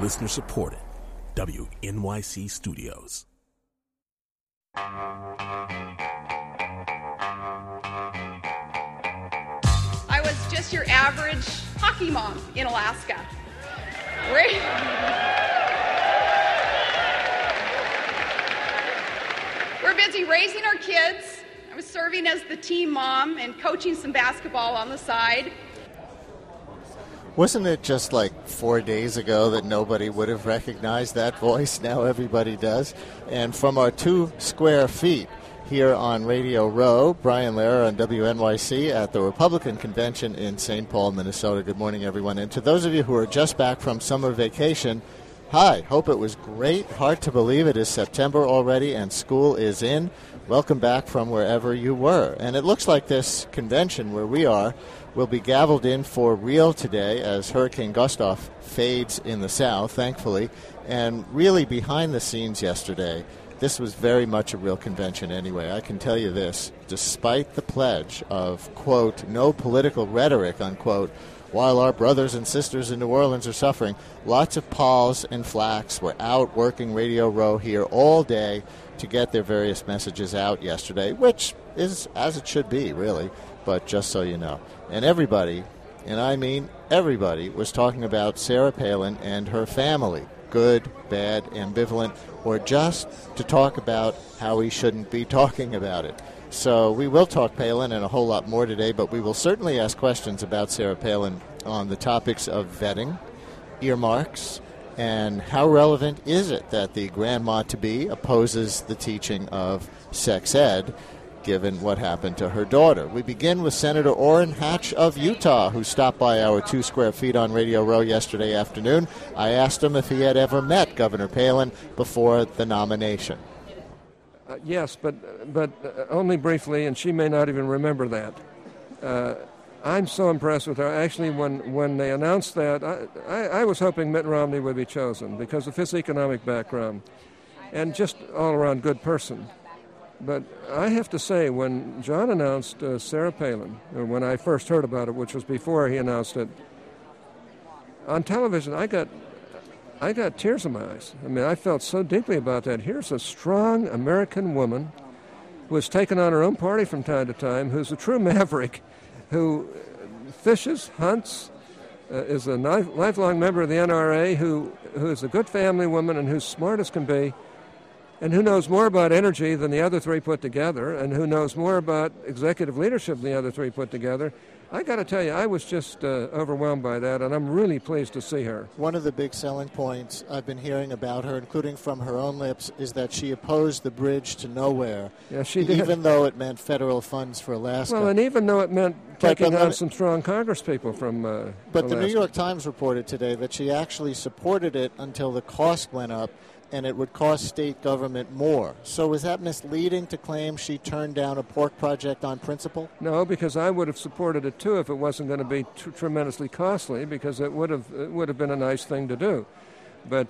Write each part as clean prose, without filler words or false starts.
Listener supported. WNYC Studios. I was just your average hockey mom in Alaska. We're busy raising our kids. I was serving as the team mom and coaching some basketball on the side. Wasn't it just like 4 days ago that nobody would have recognized that voice? Now everybody does. And from our 2 square feet here on Radio Row, Brian Lehrer on WNYC at the Republican Convention in St. Paul, Minnesota. Good morning, everyone. And to those of you who are just back from summer vacation, hi, hope it was great. Hard to believe it is September already and school is in. Welcome back from wherever you were. And it looks like this convention where we are will be gavelled in for real today as Hurricane Gustav fades in the south, thankfully. And really behind the scenes yesterday, this was very much a real convention anyway. I can tell you this, despite the pledge of, quote, no political rhetoric, unquote, while our brothers and sisters in New Orleans are suffering, lots of Pauls and Flacks were out working Radio Row here all day to get their various messages out yesterday, which is as it should be, really, but just so you know. And everybody, and I mean everybody, was talking about Sarah Palin and her family, good, bad, ambivalent, or just to talk about how we shouldn't be talking about it. So we will talk Palin and a whole lot more today, but we will certainly ask questions about Sarah Palin on the topics of vetting, earmarks, and how relevant is it that the grandma-to-be opposes the teaching of sex ed, given what happened to her daughter. We begin with Senator Orrin Hatch of Utah, who stopped by our 2 square feet on Radio Row yesterday afternoon. I asked him if he had ever met Governor Palin before the nomination. Yes, but only briefly, and she may not even remember that. I'm so impressed with her. Actually, when they announced that, I was hoping Mitt Romney would be chosen because of his economic background and just all-around good person. But I have to say, when John announced Sarah Palin, or when I first heard about it, which was before he announced it, on television, I got tears in my eyes. I mean, I felt so deeply about that. Here's a strong American woman who has taken on her own party from time to time, who's a true maverick, who fishes, hunts, is a lifelong member of the NRA, who is a good family woman and who's smart as can be, and who knows more about energy than the other 3 put together, and who knows more about executive leadership than the other 3 put together. I got to tell you, I was just overwhelmed by that, and I'm really pleased to see her. One of the big selling points I've been hearing about her, including from her own lips, is that she opposed the bridge to nowhere. Yeah, she did. Even though it meant federal funds for Alaska. Well, and even though it meant taking on some strong congresspeople from But Alaska. The New York Times reported today that she actually supported it until the cost went up, and it would cost state government more. So is that misleading to claim she turned down a pork project on principle? No, because I would have supported it too if it wasn't going to be tremendously costly, because it would have been a nice thing to do. But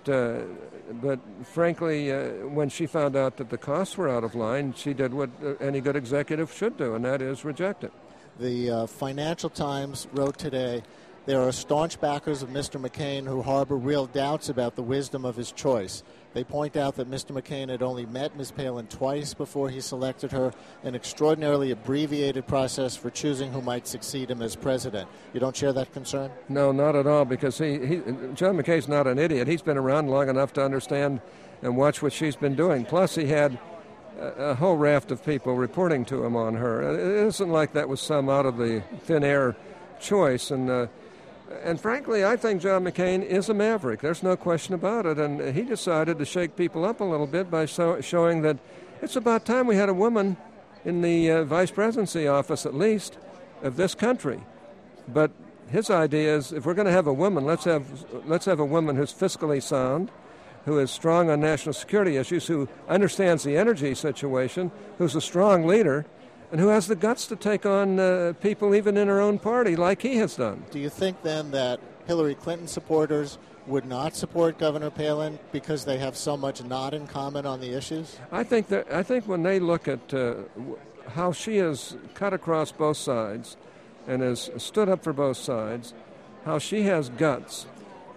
frankly, when she found out that the costs were out of line, she did what any good executive should do, and that is reject it. The Financial Times wrote today, there are staunch backers of Mr. McCain who harbor real doubts about the wisdom of his choice. They point out that Mr. McCain had only met Ms. Palin twice before he selected her, an extraordinarily abbreviated process for choosing who might succeed him as president. You don't share that concern? No, not at all, because John McCain's not an idiot. He's been around long enough to understand and watch what she's been doing. Plus, he had a whole raft of people reporting to him on her. It isn't like that was some out of the thin air choice, and frankly, I think John McCain is a maverick. There's no question about it. And he decided to shake people up a little bit by showing that it's about time we had a woman in the vice presidency office, at least, of this country. But his idea is, if we're going to have a woman, let's have a woman who's fiscally sound, who is strong on national security issues, who understands the energy situation, who's a strong leader, and who has the guts to take on people even in her own party like he has done. Do you think then that Hillary Clinton supporters would not support Governor Palin because they have so much not in common on the issues? I think when they look at how she has cut across both sides and has stood up for both sides, how she has guts,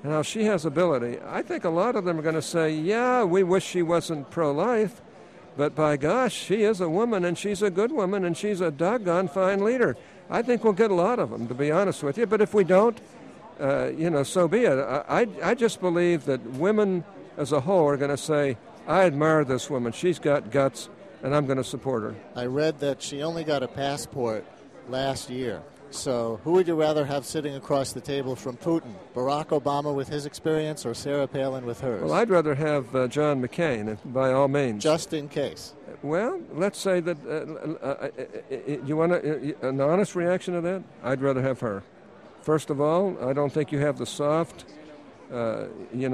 and how she has ability, I think a lot of them are going to say, yeah, we wish she wasn't pro-life, but by gosh, she is a woman, and she's a good woman, and she's a doggone fine leader. I think we'll get a lot of them, to be honest with you. But if we don't, so be it. I just believe that women as a whole are going to say, I admire this woman. She's got guts, and I'm going to support her. I read that she only got a passport last year. So who would you rather have sitting across the table from Putin? Barack Obama with his experience or Sarah Palin with hers? Well, I'd rather have John McCain, by all means. Just in case. Well, let's say that you want an honest reaction to that? I'd rather have her. First of all, I don't think you have the soft, out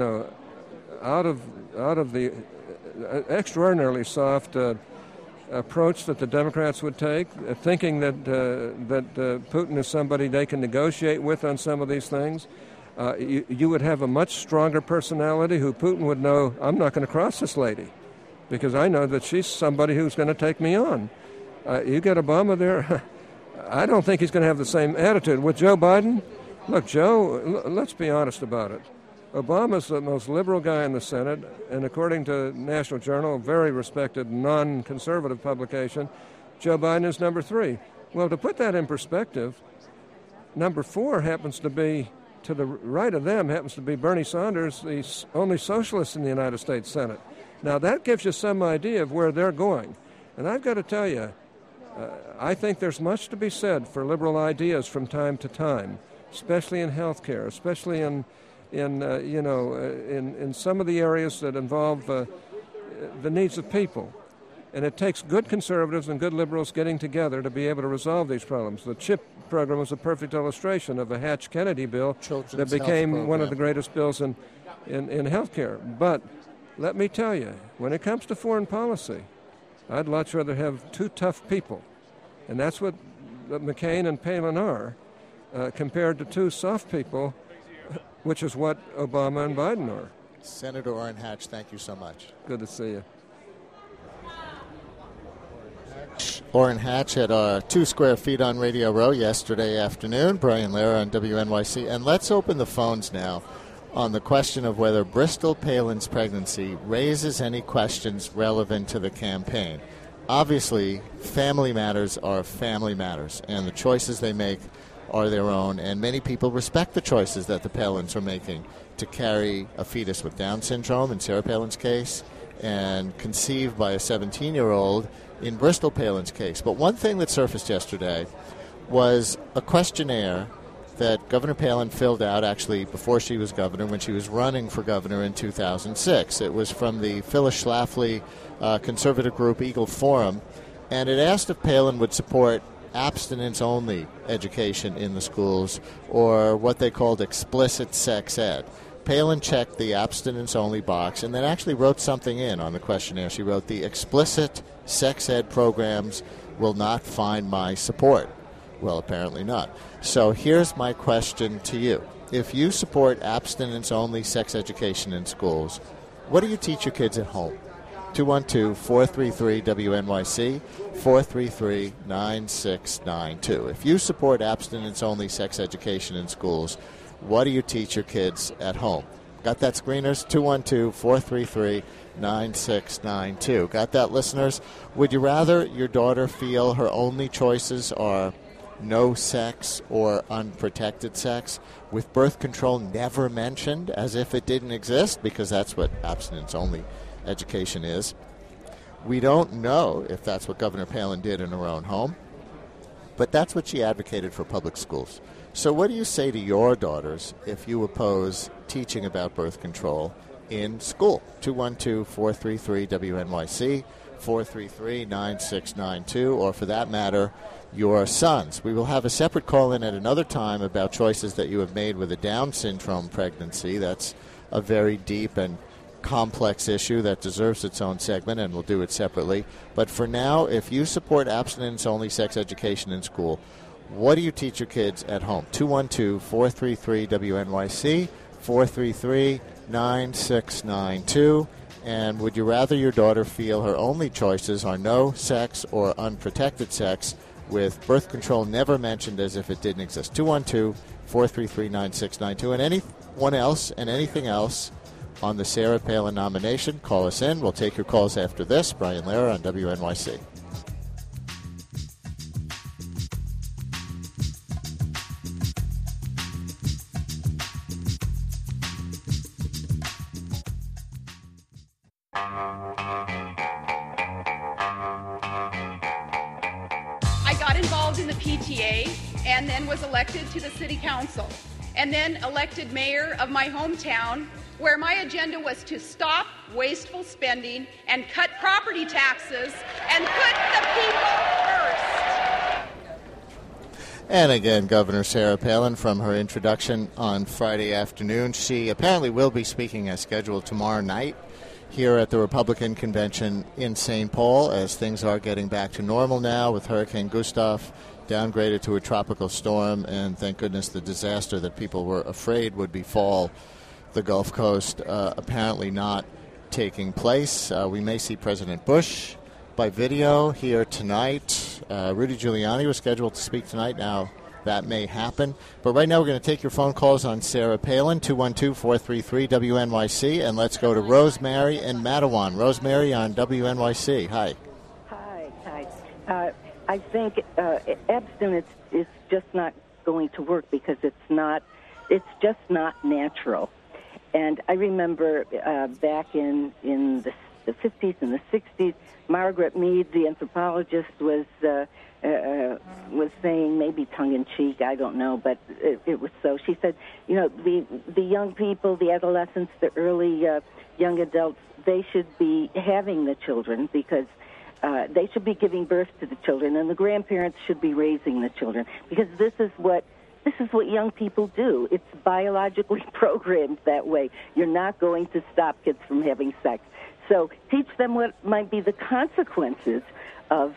of the extraordinarily soft approach that the Democrats would take, thinking that Putin is somebody they can negotiate with on some of these things. You would have a much stronger personality who Putin would know, I'm not going to cross this lady because I know that she's somebody who's going to take me on. You get Obama there, I don't think he's going to have the same attitude. With Joe Biden, look, Joe, let's be honest about it. Obama's the most liberal guy in the Senate, and according to National Journal, a very respected non-conservative publication, Joe Biden is number 3. Well, to put that in perspective, number 4 happens to be, to the right of them, happens to be Bernie Sanders, the only socialist in the United States Senate. Now, that gives you some idea of where they're going. And I've got to tell you, I think there's much to be said for liberal ideas from time to time, especially in health care, especially in some of the areas that involve the needs of people. And it takes good conservatives and good liberals getting together to be able to resolve these problems. The CHIP program was a perfect illustration of a Hatch-Kennedy bill that became one of the greatest bills in health care. But let me tell you, when it comes to foreign policy, I'd much rather have 2 tough people. And that's what McCain and Palin are, compared to 2 soft people, which is what Obama and Biden are. Senator Orrin Hatch, thank you so much. Good to see you. Orrin Hatch at our 2 Square Feet on Radio Row yesterday afternoon. Brian Lehrer on WNYC. And let's open the phones now on the question of whether Bristol Palin's pregnancy raises any questions relevant to the campaign. Obviously, family matters are family matters, and the choices they make are their own, and many people respect the choices that the Palins are making to carry a fetus with Down syndrome, in Sarah Palin's case, and conceived by a 17-year-old in Bristol Palin's case. But one thing that surfaced yesterday was a questionnaire that Governor Palin filled out actually before she was governor, when she was running for governor in 2006. It was from the Phyllis Schlafly conservative group Eagle Forum, and it asked if Palin would support abstinence-only education in the schools, or what they called explicit sex ed. Palin checked the abstinence-only box and then actually wrote something in on the questionnaire. She wrote, the explicit sex ed programs will not find my support. Well, apparently not. So here's my question to you. If you support abstinence-only sex education in schools, what do you teach your kids at home? 212-433-WNYC, 433-9692. If you support abstinence-only sex education in schools, what do you teach your kids at home? Got that, screeners? 212-433-9692. Got that, listeners? Would you rather your daughter feel her only choices are no sex or unprotected sex, with birth control never mentioned, as if it didn't exist, because that's what abstinence-only education is? We don't know if that's what Governor Palin did in her own home, but that's what she advocated for public schools. So what do you say to your daughters if you oppose teaching about birth control in school? 212-433-WNYC, 433-9692, or for that matter, your sons. We will have a separate call-in at another time about choices that you have made with a Down syndrome pregnancy. That's a very deep and complex issue that deserves its own segment, and we'll do it separately. But for now, if you support abstinence-only sex education in school, what do you teach your kids at home? 212-433-WNYC, 433-9692. And would you rather your daughter feel her only choices are no sex or unprotected sex, with birth control never mentioned, as if it didn't exist? 212-433-9692. And anyone else and anything else on the Sarah Palin nomination, call us in. We'll take your calls after this. Brian Lehrer on WNYC. I got involved in the PTA and then was elected to the city council and then elected mayor of my hometown, where my agenda was to stop wasteful spending and cut property taxes and put the people first. And again, Governor Sarah Palin from her introduction on Friday afternoon. She apparently will be speaking as scheduled tomorrow night here at the Republican convention in St. Paul, as things are getting back to normal now with Hurricane Gustav downgraded to a tropical storm, and thank goodness the disaster that people were afraid would befall the Gulf Coast apparently not taking place. We may see President Bush by video here tonight. Rudy Giuliani was scheduled to speak tonight. Now that may happen. But right now we're going to take your phone calls on Sarah Palin, 212-433-WNYC, and let's go to Rosemary in Matawan. Rosemary on WNYC. Hi. Hi. I think abstinence is just not going to work because it's just not natural. And I remember back in the 50s and the 60s, Margaret Mead, the anthropologist, was saying, maybe tongue-in-cheek, I don't know, but it was so. She said, the young people, the adolescents, the early young adults, they should be having the children because they should be giving birth to the children, and the grandparents should be raising the children, because this is what young people do. It's biologically programmed that way. You're not going to stop kids from having sex. So teach them what might be the consequences of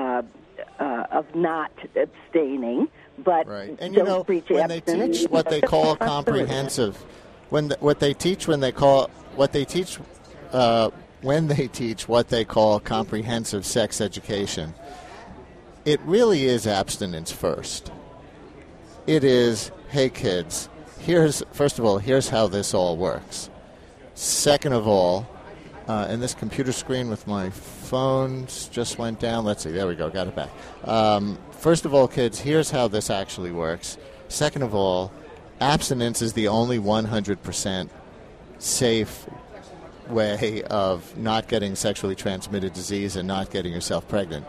not abstaining, but right. And don't preach when they teach what they call comprehensive, when they teach what they call comprehensive sex education, it really is abstinence first. It is, hey kids, first of all, here's how this all works. Second of all, and this computer screen with my phones just went down. Let's see, there we go, got it back. First of all, kids, here's how this actually works. Second of all, abstinence is the only 100% safe way of not getting sexually transmitted disease and not getting yourself pregnant.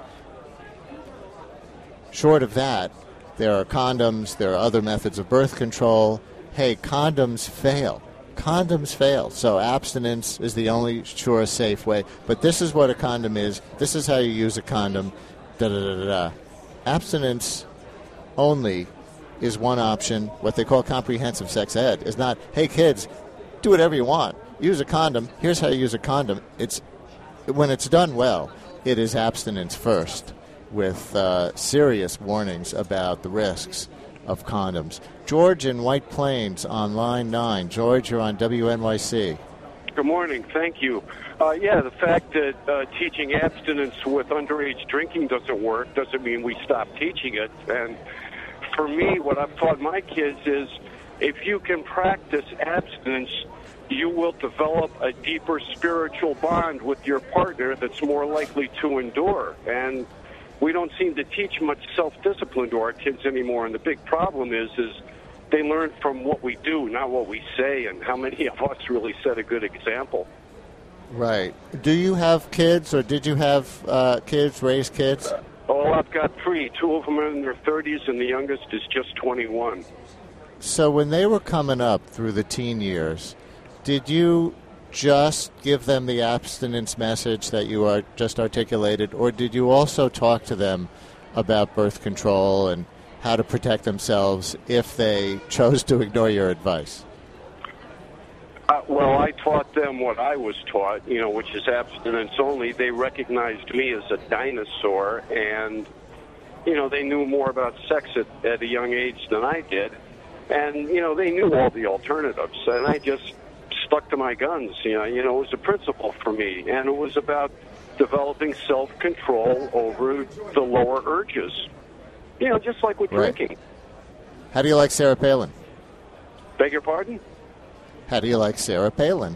Short of that, there are condoms, there are other methods of birth control. Hey, condoms fail. So abstinence is the only sure, safe way. But this is what a condom is. This is how you use a condom. Abstinence only is one option. What they call comprehensive sex ed is not, hey, kids, do whatever you want. Use a condom. Here's how you use a condom. When it's done well, it is abstinence first, with serious warnings about the risks of condoms. George in White Plains on line 9. George, you're on WNYC. Good morning. Thank you. The fact that teaching abstinence with underage drinking doesn't work doesn't mean we stop teaching it. And for me, what I've taught my kids is if you can practice abstinence, you will develop a deeper spiritual bond with your partner that's more likely to endure. And we don't seem to teach much self-discipline to our kids anymore, and the big problem is they learn from what we do, not what we say, and how many of us really set a good example. Right. Do you have kids, or did you have kids, raise kids? I've got 3. 2 of them are in their 30s, and the youngest is just 21. So when they were coming up through the teen years, did you just give them the abstinence message that you are just articulated, or did you also talk to them about birth control and how to protect themselves if they chose to ignore your advice? I taught them what I was taught, which is abstinence only. They recognized me as a dinosaur, and, they knew more about sex at a young age than I did. And, they knew all the alternatives, and I just stuck to my guns. It was a principle for me, and it was about developing self-control over the lower urges. Just like with drinking. How do you like Sarah Palin? Beg your pardon? How do you like Sarah Palin?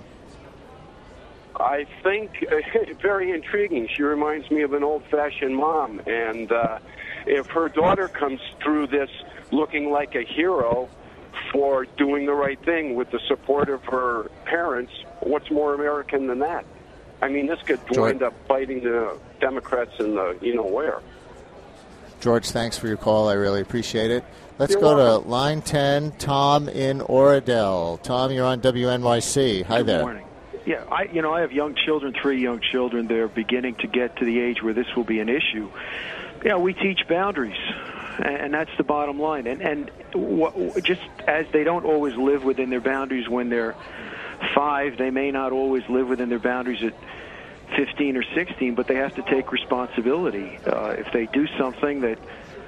I think very intriguing. She reminds me of an old-fashioned mom, and if her daughter comes through this looking like a hero for doing the right thing with the support of her parents, what's more American than that? I mean, this could wind up biting the Democrats in the where. George, thanks for your call. I really appreciate it. Let's You're go welcome. to line 10, Tom in Oradell. Tom, you're on WNYC. Hi there. Good morning. Yeah, I have young children, 3 young children. They're beginning to get to the age where this will be an issue. We teach boundaries, and that's the bottom line. And just as they don't always live within their boundaries when they're 5, they may not always live within their boundaries at 15 or 16, but they have to take responsibility. If they do something that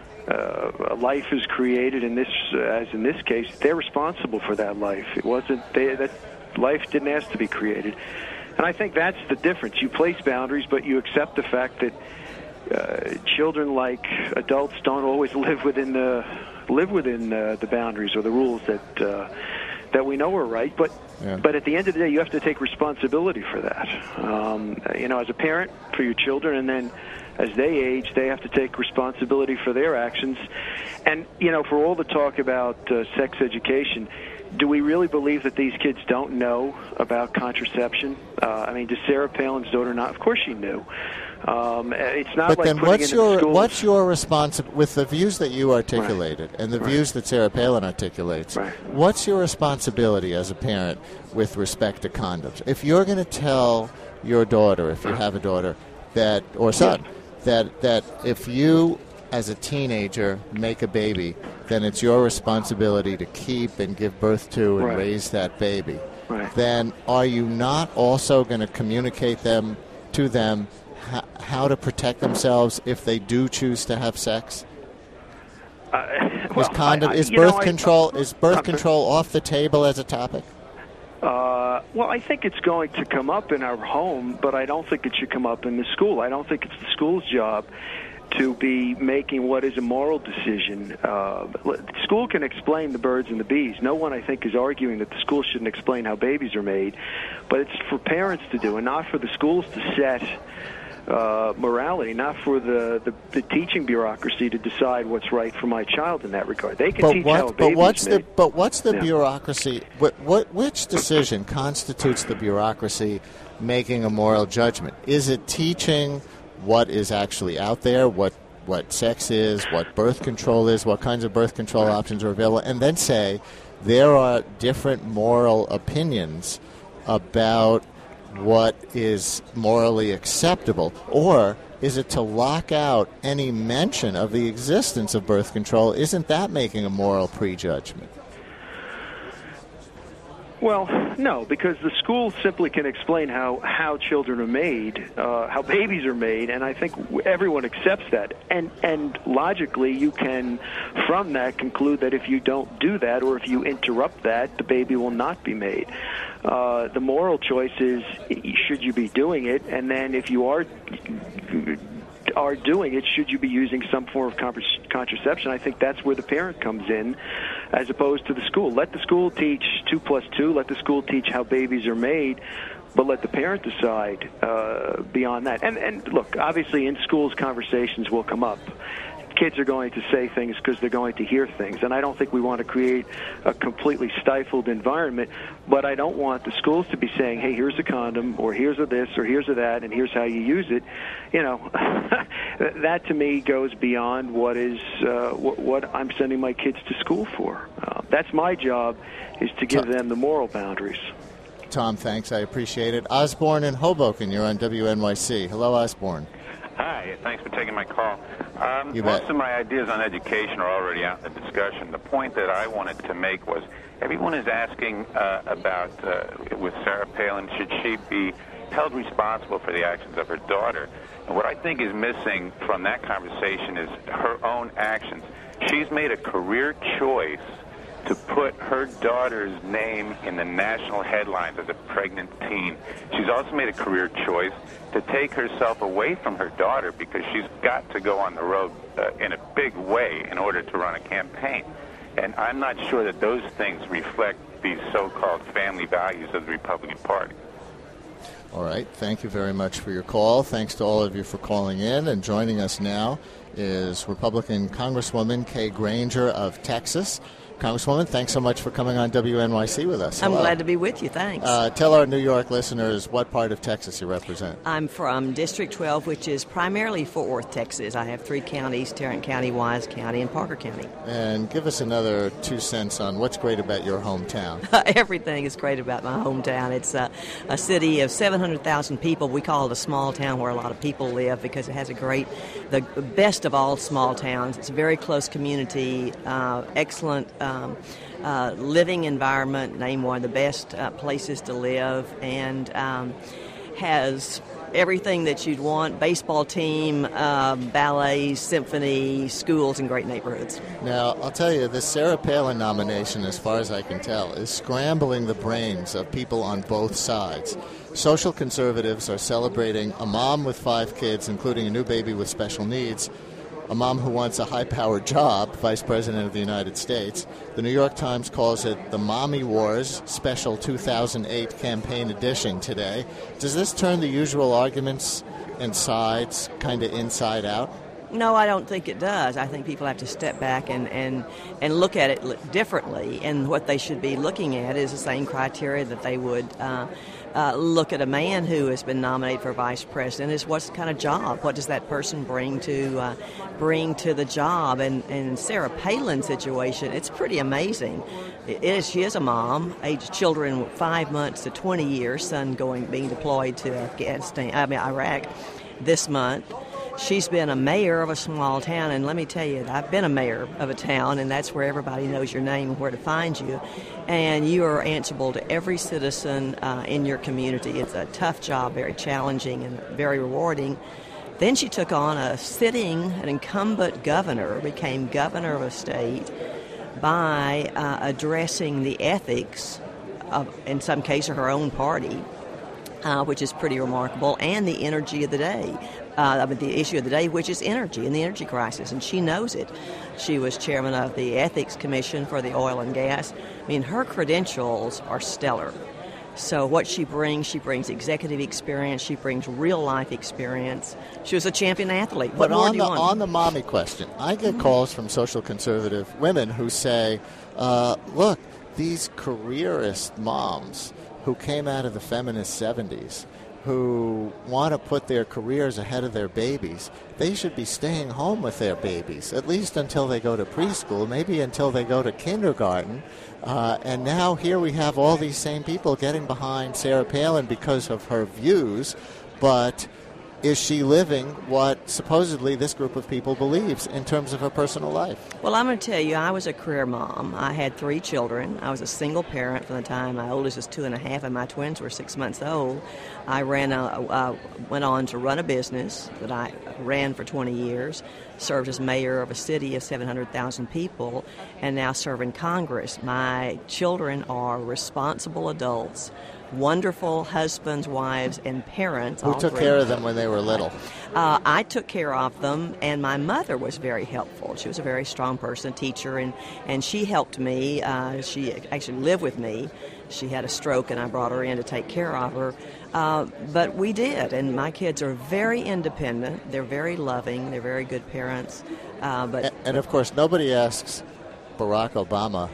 a life is created, as in this case, they're responsible for that life. It wasn't that life didn't ask to be created, and I think that's the difference. You place boundaries, but you accept the fact that children, like adults, don't always live within the boundaries or the rules that we know are right. But at the end of the day, you have to take responsibility for that. As a parent for your children, and then as they age, they have to take responsibility for their actions. And for all the talk about sex education, do we really believe that these kids don't know about contraception? Does Sarah Palin's daughter not? Of course she knew. It's not. But like then, what's your response with the views that you articulated and the views that Sarah Palin articulates? Right. What's your responsibility as a parent with respect to condoms? If you're going to tell your daughter, if you have a daughter, or son, that if you as a teenager make a baby, then it's your responsibility to keep and give birth to and raise that baby. Right. Then are you not also going to communicate to them how to protect themselves if they do choose to have sex? Is birth control off the table as a topic? I think it's going to come up in our home, but I don't think it should come up in the school. I don't think it's the school's job to be making what is a moral decision. School can explain the birds and the bees. No one, I think, is arguing that the school shouldn't explain how babies are made, but it's for parents to do and not for the schools to set morality, not for the teaching bureaucracy to decide what's right for my child in that regard. They can teach how a baby is made. But what's the bureaucracy? Which decision constitutes the bureaucracy making a moral judgment? Is it teaching what is actually out there, what sex is, what birth control is, what kinds of birth control options are available, and then say there are different moral opinions about what is morally acceptable? Or is it to lock out any mention of the existence of birth control? Isn't that making a moral prejudgment? Well, no, because the school simply can explain how children are made, how babies are made, and I think everyone accepts that. And logically, you can, from that, conclude that if you don't do that or if you interrupt that, the baby will not be made. The moral choice is, should you be doing it? And then if you are doing it, should you be using some form of contraception? I think that's where the parent comes in, as opposed to the school. Let the school teach 2 + 2. Let the school teach how babies are made, but let the parent decide beyond that. And look, obviously in schools conversations will come up. Kids are going to say things because they're going to hear things, and I don't think we want to create a completely stifled environment, but I don't want the schools to be saying, hey, here's a condom, or here's a this, or here's a that, and here's how you use it. That to me goes beyond what is what I'm sending my kids to school for. That's my job, is to give them the moral boundaries. Tom, thanks. I appreciate it. Osborne in Hoboken, you're on WNYC. Hello, Osborne. Hi, thanks for taking my call. Most of my ideas on education are already out in the discussion. The point that I wanted to make was everyone is asking about, with Sarah Palin, should she be held responsible for the actions of her daughter? And what I think is missing from that conversation is her own actions. She's made a career choice to put her daughter's name in the national headlines as a pregnant teen. She's also made a career choice to take herself away from her daughter because she's got to go on the road in a big way in order to run a campaign. And I'm not sure that those things reflect these so-called family values of the Republican Party. All right. Thank you very much for your call. Thanks to all of you for calling in. And joining us now is Republican Congresswoman Kay Granger of Texas. Congresswoman, thanks so much for coming on WNYC with us. Hello. I'm glad to be with you. Thanks. Tell our New York listeners what part of Texas you represent. I'm from District 12, which is primarily Fort Worth, Texas. I have 3 counties, Tarrant County, Wise County, and Parker County. And give us another 2 cents on what's great about your hometown. Everything is great about my hometown. It's a city of 700,000 people. We call it a small town where a lot of people live because it has the best of all small towns. It's a very close community, excellent living environment, named one of the best places to live, and has everything that you'd want: baseball team, ballet, symphony, schools, and great neighborhoods. Now, I'll tell you, this Sarah Palin nomination, as far as I can tell, is scrambling the brains of people on both sides. Social conservatives are celebrating a mom with 5 kids, including a new baby with special needs, a mom who wants a high-powered job, Vice President of the United States. The New York Times calls it the Mommy Wars Special 2008 Campaign Edition today. Does this turn the usual arguments and sides kind of inside out? No, I don't think it does. I think people have to step back and look at it differently, and what they should be looking at is the same criteria that they would look at a man who has been nominated for vice president. Is what's the kind of job? What does that person bring to the job? And Sarah Palin's situation, it's pretty amazing. She is a mom, aged children 5 months to 20 years, son being deployed to Iraq this month. She's been a mayor of a small town, and let me tell you, I've been a mayor of a town, and that's where everybody knows your name and where to find you. And you are answerable to every citizen in your community. It's a tough job, very challenging and very rewarding. Then she took on an incumbent governor, became governor of a state by addressing the ethics of, in some cases, her own party, which is pretty remarkable, and the energy of the day. The issue of the day, which is energy and the energy crisis, and she knows it. She was chairman of the Ethics Commission for the oil and gas. I mean, her credentials are stellar. So what she brings executive experience, she brings real-life experience. She was a champion athlete. But on the mommy question, I get calls from social conservative women who say, look, these careerist moms who came out of the feminist 70s, who want to put their careers ahead of their babies, they should be staying home with their babies, at least until they go to preschool, maybe until they go to kindergarten. And now here we have all these same people getting behind Sarah Palin because of her views, but is she living what supposedly this group of people believes in terms of her personal life? Well, I'm going to tell you, I was a career mom. I had 3 children. I was a single parent from the time my oldest was 2.5 and my twins were 6 months old. I went on to run a business that I ran for 20 years, served as mayor of a city of 700,000 people, and now serve in Congress. My children are responsible adults, wonderful husbands, wives, and parents. Who took care of them when they were little? I took care of them, and my mother was very helpful. She was a very strong person, a teacher, and she helped me. She actually lived with me. She had a stroke, and I brought her in to take care of her. But we did, and my kids are very independent. They're very loving. They're very good parents. And of course, nobody asks Barack Obama,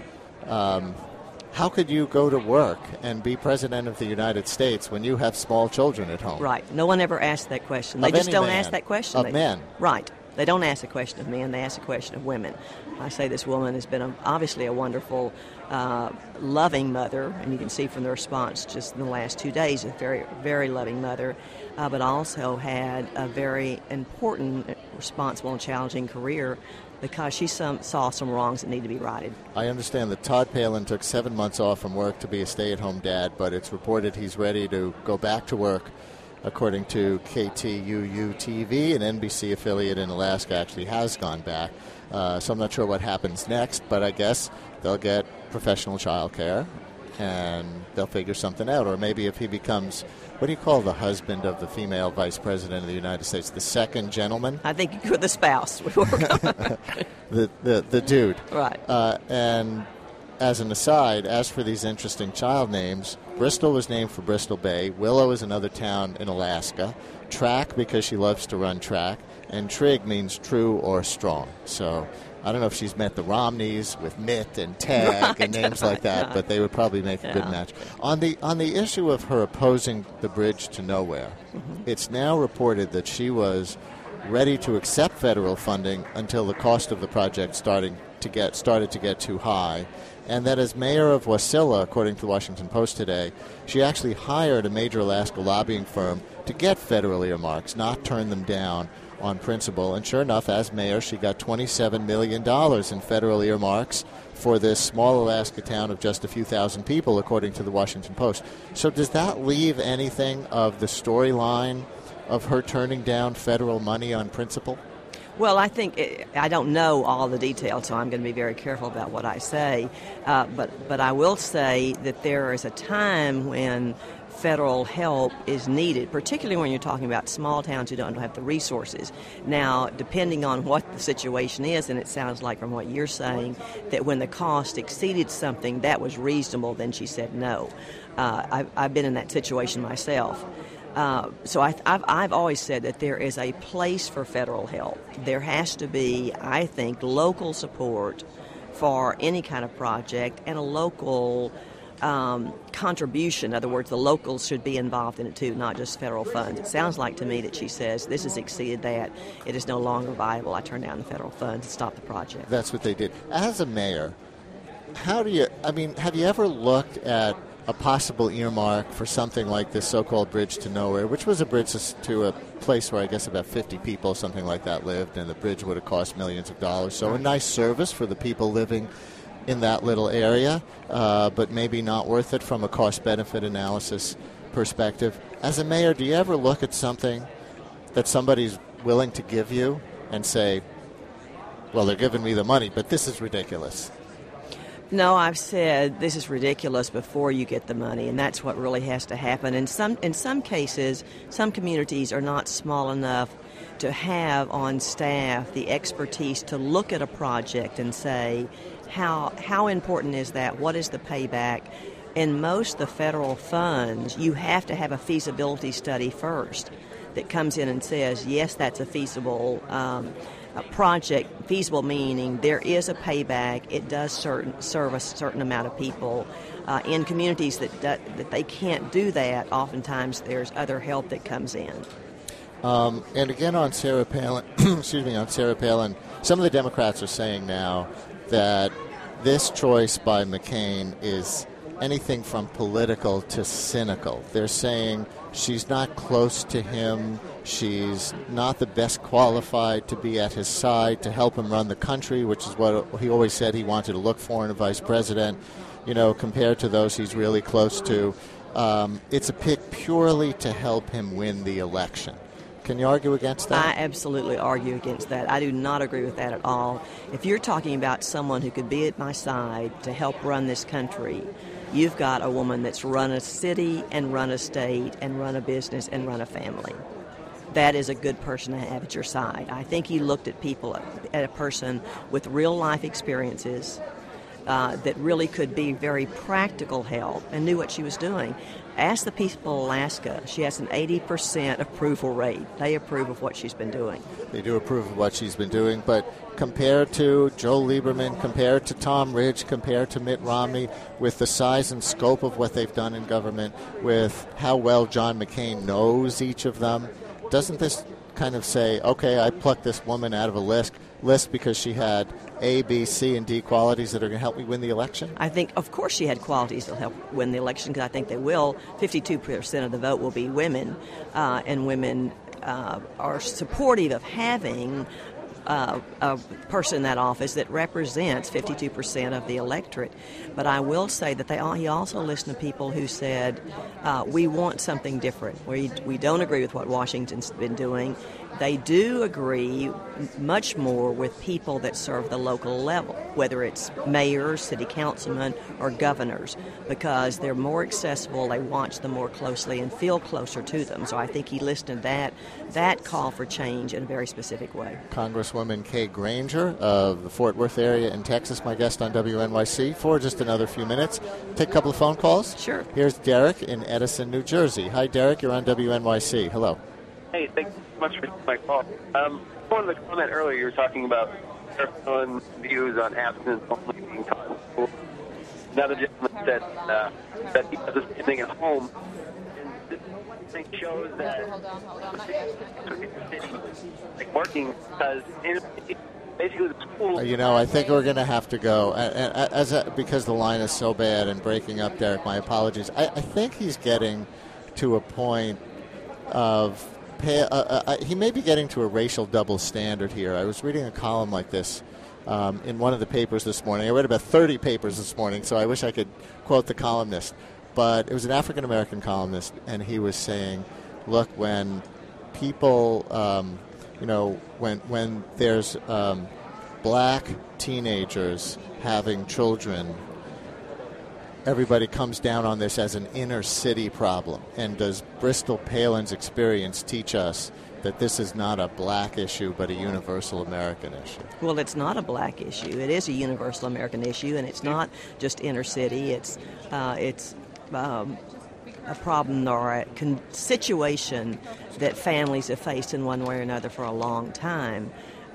how could you go to work and be president of the United States when you have small children at home? Right. No one ever asked that question. They just don't ask that question. Of men. Right. They don't ask the question of men. They ask the question of women. I say this woman has been obviously a wonderful, loving mother, and you can see from the response just in the last 2 days, a very, very loving mother, but also had a very important, responsible, and challenging career because she saw some wrongs that need to be righted. I understand that Todd Palin took 7 months off from work to be a stay-at-home dad, but it's reported he's ready to go back to work, according to KTUU-TV, an NBC affiliate in Alaska actually has gone back. So I'm not sure what happens next, but I guess they'll get professional child care and they'll figure something out. Or maybe if he becomes, what do you call the husband of the female vice president of the United States? The second gentleman? I think you're the spouse. the dude. Right. And as an aside, as for these interesting child names, Bristol was named for Bristol Bay. Willow is another town in Alaska. Track, because she loves to run track. And Trig means true or strong. So I don't know if she's met the Romneys with Mitt and Tag and names like that, but they would probably make a good match. On the issue of her opposing the bridge to nowhere, it's now reported that she was ready to accept federal funding until the cost of the project started to get too high, and that as mayor of Wasilla, according to the Washington Post today, she actually hired a major Alaska lobbying firm to get federal earmarks, not turn them down on principle. And sure enough, as mayor, she got $27 million in federal earmarks for this small Alaska town of just a few thousand people, according to the Washington Post. So does that leave anything of the storyline of her turning down federal money on principle? Well, I don't know all the details, so I'm going to be very careful about what I say. But I will say that there is a time when federal help is needed, particularly when you're talking about small towns who don't have the resources. Now, depending on what the situation is, and it sounds like from what you're saying, that when the cost exceeded something that was reasonable, then she said no. I've been in that situation myself. So I've always said that there is a place for federal help. There has to be, I think, local support for any kind of project and a local contribution. In other words, the locals should be involved in it too, not just federal funds. It sounds like to me that she says, this has exceeded that. It is no longer viable. I turn down the federal funds and stop the project. That's what they did. As a mayor, have you ever looked at a possible earmark for something like this so-called Bridge to Nowhere, which was a bridge to a place where I guess about 50 people, something like that, lived, and the bridge would have cost millions of dollars. So a nice service for the people living in that little area, but maybe not worth it from a cost-benefit analysis perspective. As a mayor, do you ever look at something that somebody's willing to give you and say, well, they're giving me the money, but this is ridiculous? No, I've said this is ridiculous before you get the money, and that's what really has to happen. In some cases, some communities are not small enough to have on staff the expertise to look at a project and say, how important is that? What is the payback? In most of the federal funds, you have to have a feasibility study first that comes in and says, yes, that's a feasible project. Feasible meaning there is a payback. It does serve a certain amount of people. In communities that they can't do that, oftentimes there's other help that comes in. And again on Sarah Palin, on Sarah Palin, some of the Democrats are saying now that this choice by McCain is anything from political to cynical. They're saying she's not close to him. She's not the best qualified to be at his side to help him run the country, which is what he always said he wanted to look for in a vice president, compared to those he's really close to. It's a pick purely to help him win the election. Can you argue against that? I absolutely argue against that. I do not agree with that at all. If you're talking about someone who could be at my side to help run this country, you've got a woman that's run a city and run a state and run a business and run a family. That is a good person to have at your side. I think he looked at a person with real life experiences that really could be very practical help and knew what she was doing. Ask the people of Alaska. She has an 80% approval rate. They approve of what she's been doing. They do approve of what she's been doing, but compared to Joe Lieberman, compared to Tom Ridge, compared to Mitt Romney, with the size and scope of what they've done in government, with how well John McCain knows each of them, doesn't this kind of say, okay, I plucked this woman out of a list because she had A, B, C, and D qualities that are going to help me win the election? I think, of course, she had qualities that will help win the election, because I think they will. 52% of the vote will be women, and women are supportive of having a person in that office that represents 52% of the electorate. But I will say that he also listened to people who said, we want something different. We don't agree with what Washington's been doing. They do agree much more with people that serve the local level, whether it's mayors, city councilmen, or governors, because they're more accessible, they watch them more closely and feel closer to them. So I think he listened to that call for change in a very specific way. Congresswoman Kay Granger of the Fort Worth area in Texas, my guest on WNYC for just another few minutes. Take a couple of phone calls. Sure. Here's Derek in Edison, New Jersey. Hi, Derek. You're on WNYC. Hello. Hey, thanks so much for my call. I wanted to comment earlier. You were talking about Sarah views on abstinence only being taught in school. Another gentleman said that he does the same thing at home. And this thing shows that like working because basically the school. I think we're going to have to go because the line is so bad and breaking up, Derek. My apologies. I think he's getting to a point of. He may be getting to a racial double standard here. I was reading a column like this in one of the papers this morning. I read about 30 papers this morning, so I wish I could quote the columnist. But it was an African-American columnist, and he was saying, look, when people, when there's black teenagers having children, everybody comes down on this as an inner city problem. And does Bristol Palin's experience teach us that this is not a black issue but a universal American issue? Well, it's not a black issue. It is a universal American issue, and it's not just inner city. It's a problem or a situation that families have faced in one way or another for a long time.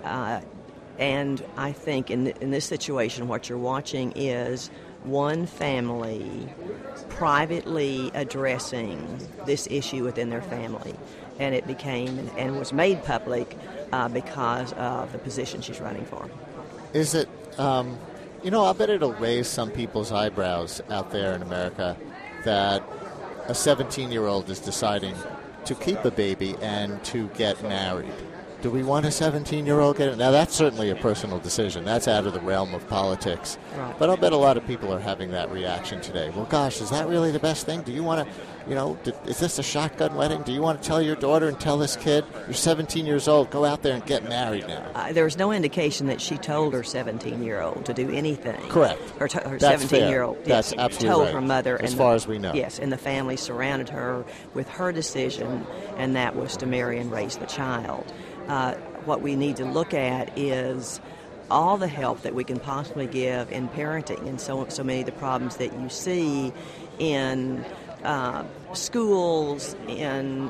And I think in this situation, what you're watching is one family privately addressing this issue within their family, and it became and was made public because of the position she's running for. Is it, I'll bet it'll raise some people's eyebrows out there in America that a 17-year-old is deciding to keep a baby and to get married. Do we want a 17-year-old get it? Now, that's certainly a personal decision. That's out of the realm of politics. Right. But I'll bet a lot of people are having that reaction today. Well, gosh, is that really the best thing? Do you want to, is this a shotgun wedding? Do you want to tell your daughter and tell this kid, you're 17 years old, go out there and get married now? There was no indication that she told her 17-year-old to do anything. Correct. Her That's 17-year-old. Fair. That's absolutely told right. her mother. As far as we know. Yes, and the family surrounded her with her decision, and that was to marry and raise the child. What we need to look at is all the help that we can possibly give in parenting, and so many of the problems that you see in schools, in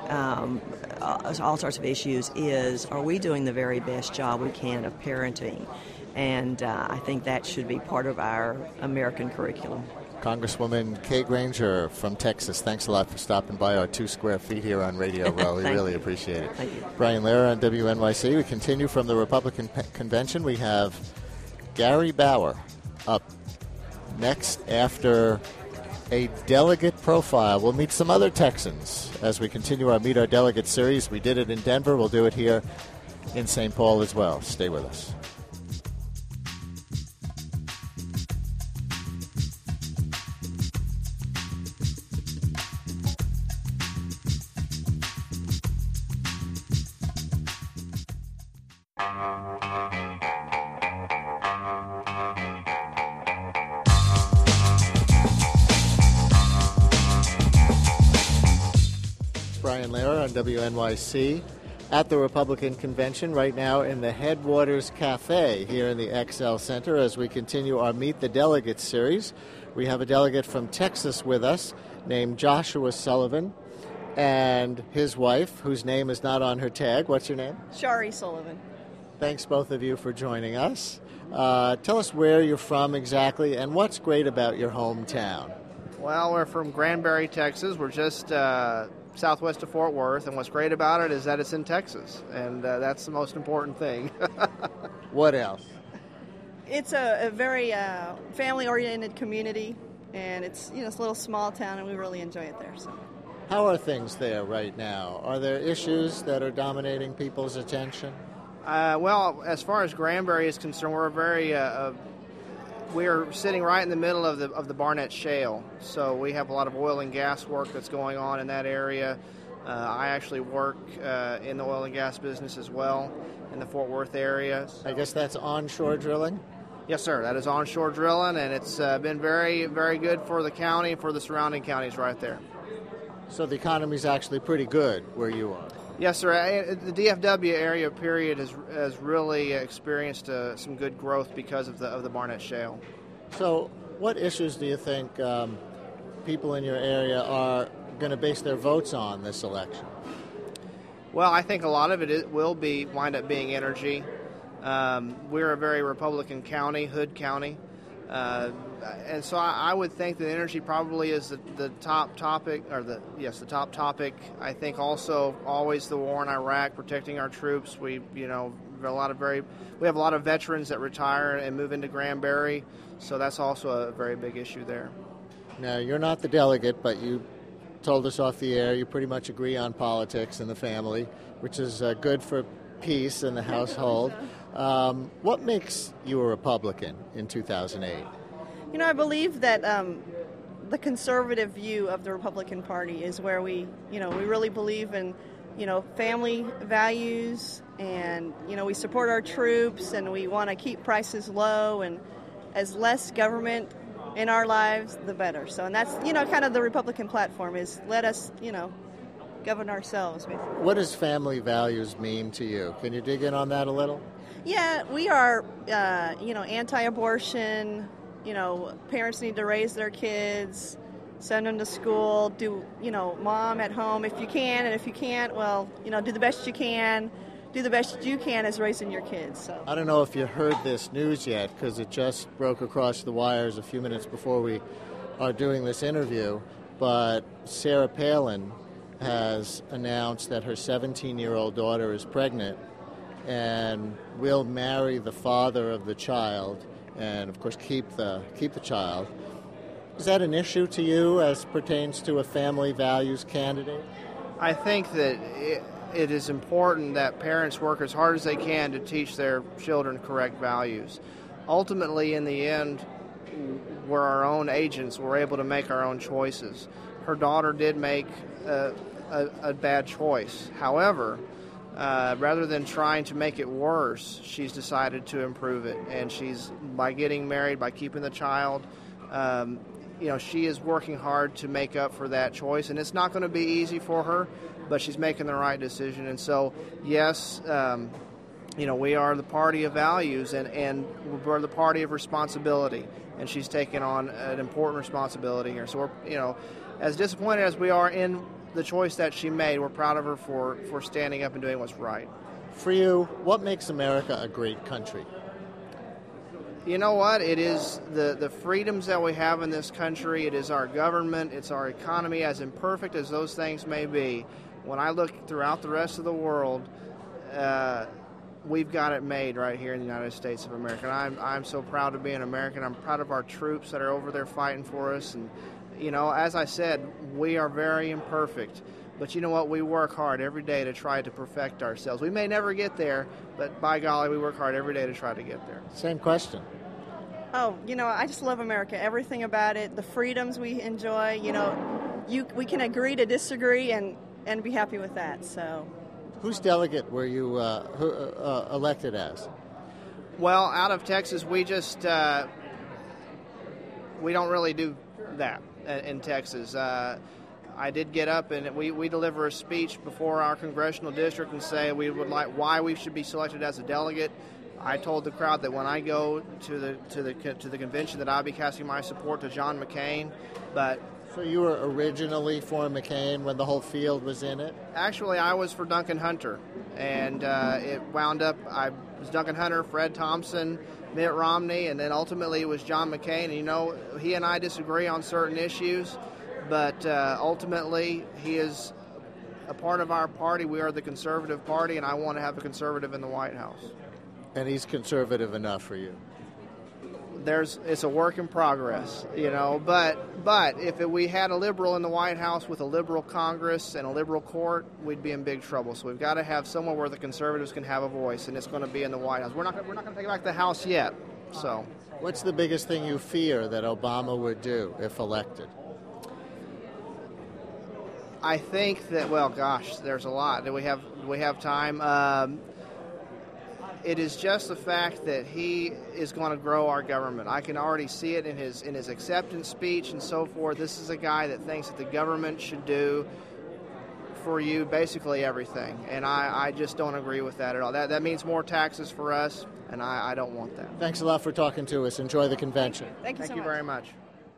all sorts of issues, are we doing the very best job we can of parenting? And I think that should be part of our American curriculum. Congresswoman Kay Granger from Texas, thanks a lot for stopping by our 2 square feet here on Radio Row. We really appreciate it. Thank you. Brian Lehrer on WNYC. We continue from the Republican convention. We have Gary Bauer up next after a delegate profile. We'll meet some other Texans as we continue our Meet Our Delegate series. We did it in Denver. We'll do it here in St. Paul as well. Stay with us. Brian Lehrer on WNYC at the Republican Convention right now in the Headwaters Cafe here in the XL Center as we continue our Meet the Delegates series. We have a delegate from Texas with us named Joshua Sullivan and his wife, whose name is not on her tag. What's your name? Shari Sullivan. Thanks, both of you, for joining us. Tell us where you're from exactly and what's great about your hometown. Well, we're from Granbury, Texas. We're just southwest of Fort Worth, and what's great about it is that it's in Texas, and that's the most important thing. What else? It's a very family-oriented community, and it's it's a little small town, and we really enjoy it there. So, how are things there right now? Are there issues that are dominating people's attention? Well, as far as Granbury is concerned, we're sitting right in the middle of the Barnett Shale. So we have a lot of oil and gas work that's going on in that area. I actually work in the oil and gas business as well in the Fort Worth area. I guess that's onshore drilling? Yes, sir. That is onshore drilling, and it's been very, very good for the county and for the surrounding counties right there. So the economy's actually pretty good where you are? Yes, sir. The DFW area period has really experienced some good growth because of the Barnett Shale. So what issues do you think people in your area are going to base their votes on this election? Well, I think a lot of it will wind up being energy. We're a very Republican county, Hood County, and so I would think that energy probably is the top topic, the top topic. I think also always the war in Iraq, protecting our troops. We have a lot of veterans that retire and move into Granbury, so that's also a very big issue there. Now, you're not the delegate, but you told us off the air you pretty much agree on politics in the family, which is good for peace in the household. What makes you a Republican in 2008? I believe that the conservative view of the Republican Party is where we really believe in, family values, and, we support our troops, and we want to keep prices low, and as less government in our lives, the better. So, and that's, kind of the Republican platform is let us, govern ourselves. Basically. What does family values mean to you? Can you dig in on that a little? Yeah, we are, anti-abortion. Parents need to raise their kids, send them to school, do, mom at home if you can, and if you can't, well, do the best you can. Do the best you can as raising your kids. So I don't know if you heard this news yet, because it just broke across the wires a few minutes before we are doing this interview, but Sarah Palin has announced that her 17-year-old daughter is pregnant and will marry the father of the child and, of course, keep the child. Is that an issue to you as pertains to a family values candidate? I think that it is important that parents work as hard as they can to teach their children correct values. Ultimately, in the end, we're our own agents. We're able to make our own choices. Her daughter did make a bad choice. However, rather than trying to make it worse, she's decided to improve it. And by getting married, by keeping the child, she is working hard to make up for that choice. And it's not going to be easy for her, but she's making the right decision. And so, yes, we are the party of values, and we're the party of responsibility. And she's taken on an important responsibility here. So we're, as disappointed as we are in the choice that she made, we're proud of her for standing up and doing what's right. For you, what makes America a great country? You know what? It is the freedoms that we have in this country. It is our government. It's our economy. As imperfect as those things may be, when I look throughout the rest of the world, we've got it made right here in the United States of America. And I'm so proud to be an American. I'm proud of our troops that are over there fighting for us. And, as I said, we are very imperfect. But you know what? We work hard every day to try to perfect ourselves. We may never get there, but by golly, we work hard every day to try to get there. Same question. Oh, I just love America. Everything about it, the freedoms we enjoy, we can agree to disagree and be happy with that. So, whose delegate were you elected as? Well, out of Texas, we just we don't really do that in Texas. I did get up and we deliver a speech before our congressional district and say we would like why we should be selected as a delegate. I told the crowd that when I go to the convention that I'll be casting my support to John McCain. But so you were originally for McCain when the whole field was in it? Actually, I was for Duncan Hunter, and it wound up I was Duncan Hunter, Fred Thompson, Mitt Romney, and then ultimately it was John McCain. And he and I disagree on certain issues, but ultimately he is a part of our party. We are the conservative party, and I want to have a conservative in the White House. And he's conservative enough for you? it's a work in progress, But if we had a liberal in the White House with a liberal Congress and a liberal court, we'd be in big trouble. So we've got to have somewhere where the conservatives can have a voice, and it's going to be in the White House. We're not going to take back the House yet. So, what's the biggest thing you fear that Obama would do if elected? I think that, there's a lot. Do we have time? It is just the fact that he is going to grow our government. I can already see it in his acceptance speech and so forth. This is a guy that thinks that the government should do for you basically everything, and I just don't agree with that at all. That means more taxes for us, and I don't want that. Thanks a lot for talking to us. Enjoy the convention. Thank you so much. Very much.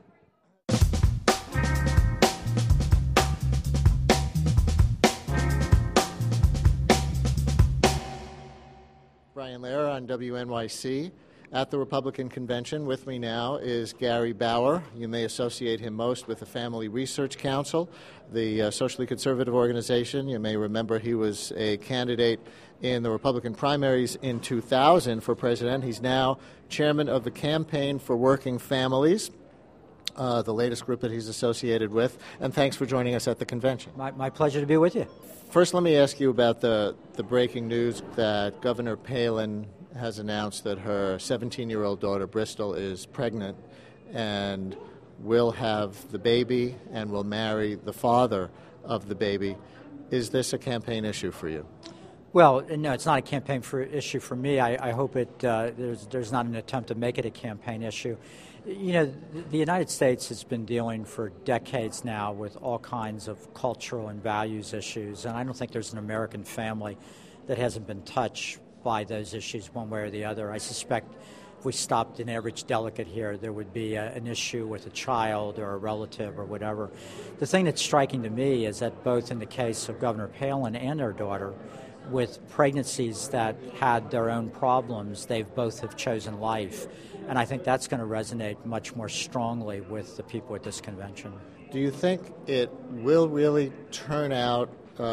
Brian Lehrer on WNYC. At the Republican Convention with me now is Gary Bauer. You may associate him most with the Family Research Council, the socially conservative organization. You may remember he was a candidate in the Republican primaries in 2000 for president. He's now chairman of the Campaign for Working Families, the latest group that he's associated with. And thanks for joining us at the convention. My pleasure to be with you. First, let me ask you about the breaking news that Governor Palin has announced that her 17-year-old daughter, Bristol, is pregnant and will have the baby and will marry the father of the baby. Is this a campaign issue for you? Well, no, it's not a campaign issue for me. I hope there's not an attempt to make it a campaign issue. The United States has been dealing for decades now with all kinds of cultural and values issues, and I don't think there's an American family that hasn't been touched by those issues one way or the other. I suspect if we stopped an average delegate here, there would be an issue with a child or a relative or whatever. The thing that's striking to me is that both in the case of Governor Palin and her daughter, with pregnancies that had their own problems, they both have chosen life. And I think that's going to resonate much more strongly with the people at this convention. Do you think it will really turn out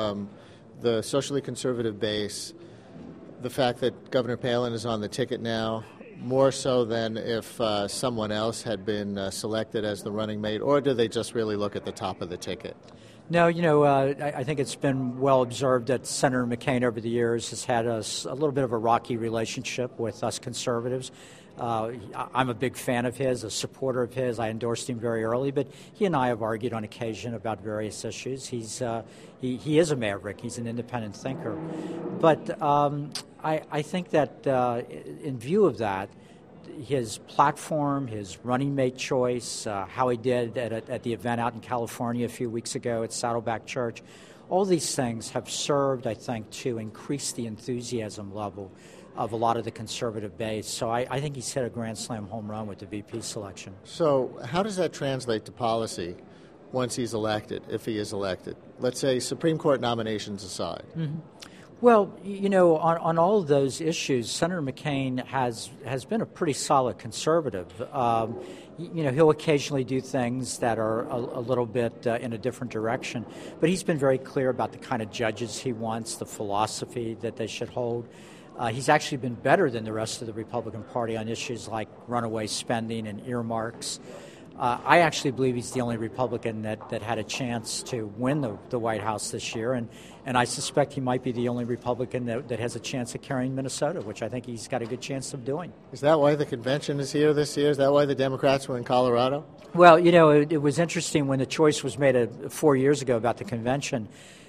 the socially conservative base, the fact that Governor Palin is on the ticket now, more so than if someone else had been selected as the running mate, or do they just really look at the top of the ticket? No, I think it's been well observed that Senator McCain over the years has had a little bit of a rocky relationship with us conservatives. I'm a big fan of his, a supporter of his. I endorsed him very early, but he and I have argued on occasion about various issues. He is a maverick. He's an independent thinker. But I think that in view of that, his platform, his running mate choice, how he did at the event out in California a few weeks ago at Saddleback Church, all these things have served, I think, to increase the enthusiasm level of a lot of the conservative base. So I think he's hit a grand slam home run with the VP selection. So how does that translate to policy once he's elected, if he is elected? Let's say Supreme Court nominations aside. Mm-hmm. Well, on all of those issues, Senator McCain has been a pretty solid conservative. He'll occasionally do things that are a little bit in a different direction, but he's been very clear about the kind of judges he wants, the philosophy that they should hold. He's actually been better than the rest of the Republican Party on issues like runaway spending and earmarks. I actually believe he's the only Republican that had a chance to win the White House this year, and I suspect he might be the only Republican that has a chance of carrying Minnesota, which I think he's got a good chance of doing. Is that why the convention is here this year? Is that why the Democrats were in Colorado? Well, it was interesting when the choice was made 4 years ago about the convention.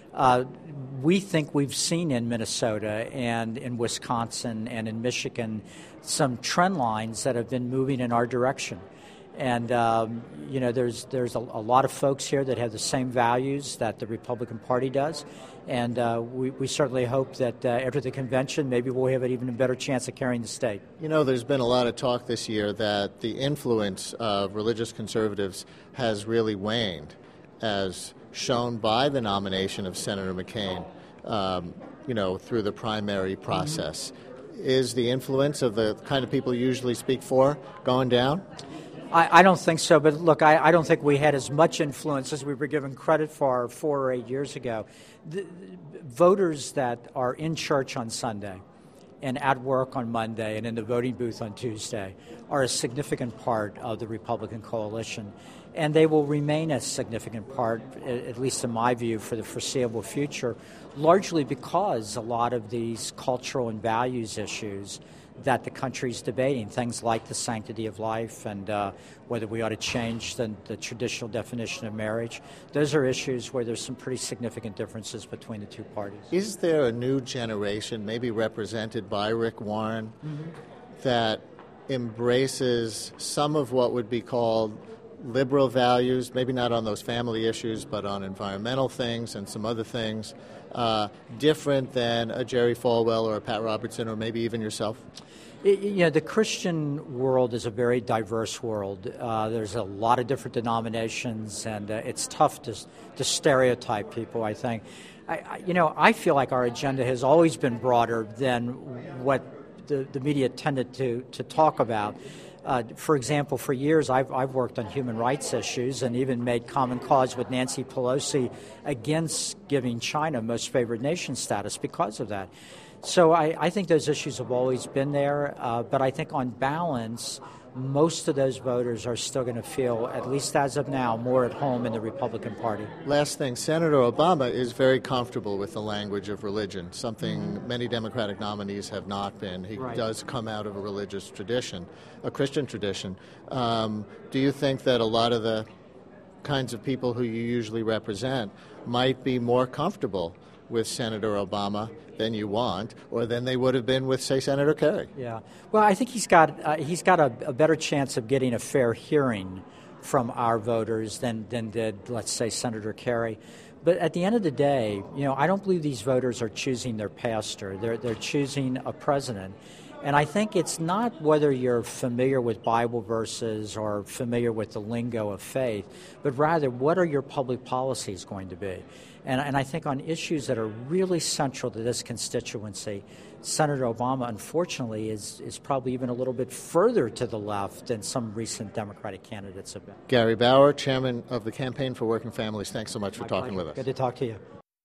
We think we've seen in Minnesota and in Wisconsin and in Michigan some trend lines that have been moving in our direction. And, there's a lot of folks here that have the same values that the Republican Party does. And we certainly hope that after the convention, maybe we'll have an even better chance of carrying the state. There's been a lot of talk this year that the influence of religious conservatives has really waned, as shown by the nomination of Senator McCain, through the primary process. Mm-hmm. Is the influence of the kind of people you usually speak for going down? I don't think so, but look, I don't think we had as much influence as we were given credit for 4 or 8 years ago. The voters that are in church on Sunday and at work on Monday and in the voting booth on Tuesday are a significant part of the Republican coalition. And they will remain a significant part, at least in my view, for the foreseeable future, largely because a lot of these cultural and values issues that the country's debating, things like the sanctity of life and whether we ought to change the traditional definition of marriage, those are issues where there's some pretty significant differences between the two parties. Is there a new generation, maybe represented by Rick Warren, that embraces some of what would be called liberal values, maybe not on those family issues, but on environmental things and some other things, different than a Jerry Falwell or a Pat Robertson or maybe even yourself? The Christian world is a very diverse world. There's a lot of different denominations, and it's tough to stereotype people, I think. I feel like our agenda has always been broader than what the media tended to talk about. For example, for years I've worked on human rights issues and even made common cause with Nancy Pelosi against giving China most favored nation status because of that. So I think those issues have always been there, but I think on balance, most of those voters are still going to feel, at least as of now, more at home in the Republican Party. Last thing, Senator Obama is very comfortable with the language of religion, something many Democratic nominees have not been. He does come out of a religious tradition, a Christian tradition. Do you think that a lot of the kinds of people who you usually represent might be more comfortable with Senator Obama than you want, or than they would have been with, say, Senator Kerry? Yeah. Well, I think he's got a better chance of getting a fair hearing from our voters than did, let's say, Senator Kerry. But at the end of the day, I don't believe these voters are choosing their pastor. They're choosing a president. And I think it's not whether you're familiar with Bible verses or familiar with the lingo of faith, but rather what are your public policies going to be? And I think on issues that are really central to this constituency, Senator Obama, unfortunately, is probably even a little bit further to the left than some recent Democratic candidates have been. Gary Bauer, chairman of the Campaign for Working Families, thanks so much for talking with us. Good to talk to you.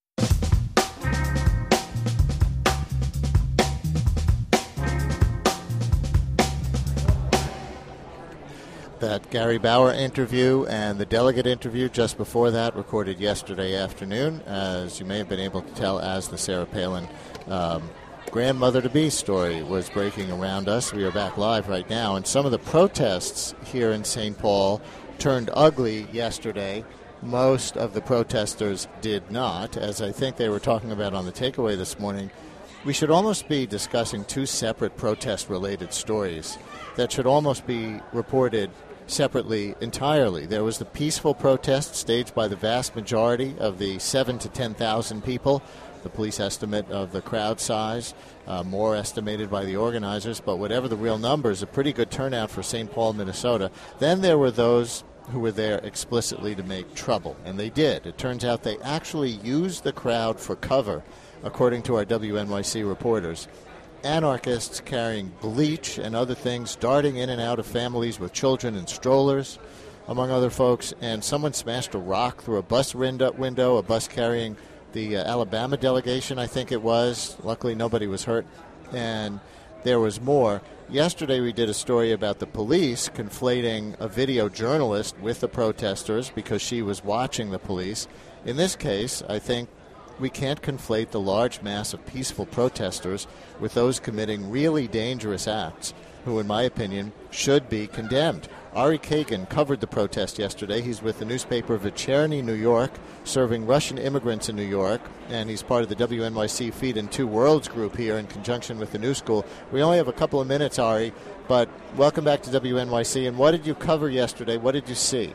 That Gary Bauer interview and the delegate interview just before that, recorded yesterday afternoon, as you may have been able to tell, as the Sarah Palin grandmother-to-be story was breaking around us. We are back live right now, and some of the protests here in St. Paul turned ugly yesterday. Most of the protesters did not, as I think they were talking about on the takeaway this morning. We should almost be discussing two separate protest-related stories that should almost be reported separately entirely. There was the peaceful protest staged by the vast majority of the 7,000 to 10,000 people, the police estimate of the crowd size, more estimated by the organizers, but whatever the real numbers, a pretty good turnout for St. Paul, Minnesota. Then there were those who were there explicitly to make trouble, and they did. It turns out they actually used the crowd for cover, according to our WNYC reporters. Anarchists carrying bleach and other things, darting in and out of families with children in strollers, among other folks, and someone smashed a rock through a bus window, a bus carrying the Alabama delegation, I think it was. Luckily, nobody was hurt, and there was more. Yesterday, we did a story about the police conflating a video journalist with the protesters because she was watching the police. In this case, I think we can't conflate the large mass of peaceful protesters with those committing really dangerous acts, who, in my opinion, should be condemned. Ari Kagan covered the protest yesterday. He's with the newspaper Večerní New York, serving Russian immigrants in New York, and he's part of the WNYC Feed in Two Worlds group here in conjunction with the New School. We only have a couple of minutes, Ari, but welcome back to WNYC. And what did you cover yesterday? What did you see?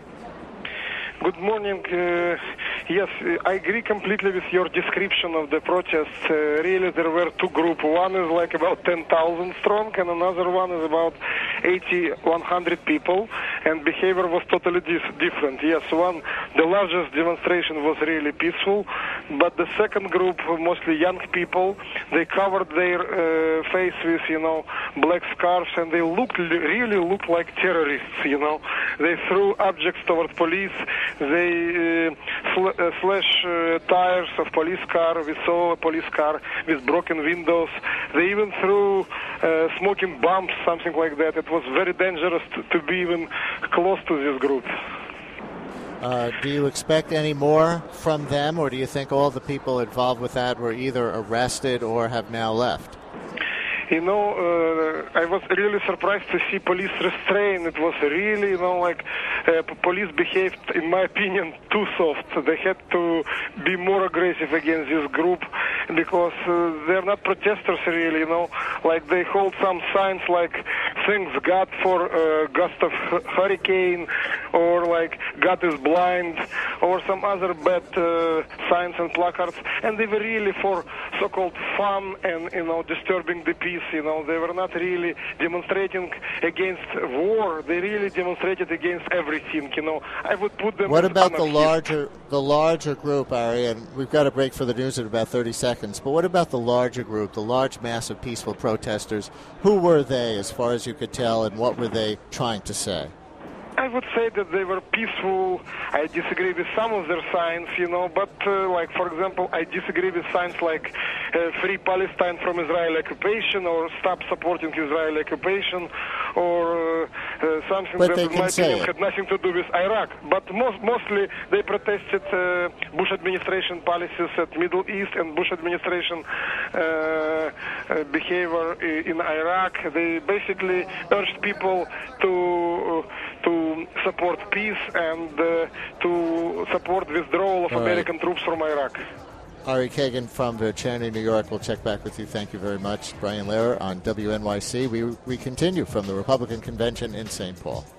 Good morning. Yes, I agree completely with your description of the protests. Really, there were two groups. One is like about 10,000 strong, and another one is about 100 people, and behavior was totally different. Yes, the largest demonstration was really peaceful, but the second group, mostly young people, they covered their face with, black scarves, and they really looked like terrorists, They threw objects toward police. They slash tires of police car. We saw a police car with broken windows. They even threw smoking bombs, something like that. It was very dangerous to be even close to this group. Do you expect any more from them, or do you think all the people involved with that were either arrested or have now left? You know, I was really surprised to see police restraint. It was really, you know, like police behaved, in my opinion, too soft. They had to be more aggressive against this group because they're not protesters really, you know. Like they hold some signs like thanks God for gust of hurricane, or like God is blind, or some other bad signs and placards. And they were really for so-called fun and, you know, disturbing the peace. You know, they were not really demonstrating against war. They really demonstrated against everything. You know, I would put them. What about the larger group, Ari? And we've got a break for the news in about 30 seconds. But what about the larger group, the large mass of peaceful protesters? Who were they, as far as you could tell, and what were they trying to say? I would say that they were peaceful. I disagree with some of their signs, you know, but like, for example, I disagree with signs like Free Palestine from Israeli occupation, or Stop Supporting Israeli occupation, or something that, in my opinion, had nothing to do with Iraq. But mostly they protested Bush administration policies at Middle East and Bush administration behavior in Iraq. They basically urged people to support peace and to support withdrawal of American troops from Iraq. Ari Kagan from Czerny, New York. We'll check back with you. Thank you very much. Brian Lehrer on WNYC. We continue from the Republican Convention in St. Paul.